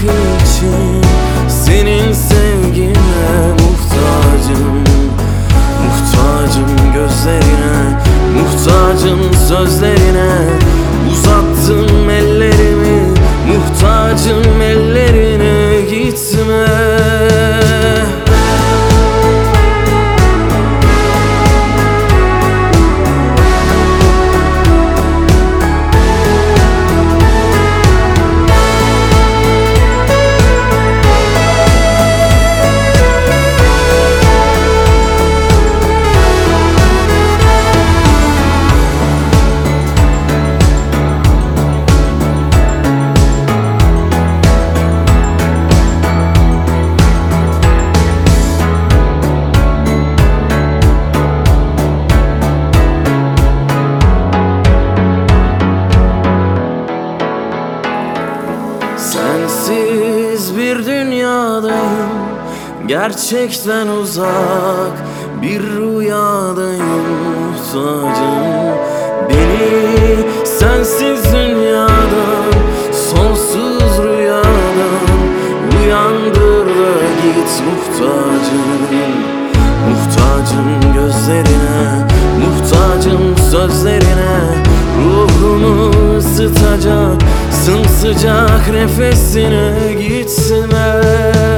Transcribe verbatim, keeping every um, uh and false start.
için senin sevgine muhtacım. Muhtacım gözlerine, muhtacım sözlerine. Uzattım ellerimi, muhtacım ellerine. Gitme. Sensiz bir dünyadayım, gerçekten uzak bir rüyadayım. Muhtacım, beni sensiz dünyadan, sonsuz rüyadan uyandır da git. Muhtacım, muhtacım gözlerine, muhtacım sözlerine. Ruhumu ısıtacak sımsıcak nefesine. Gitme.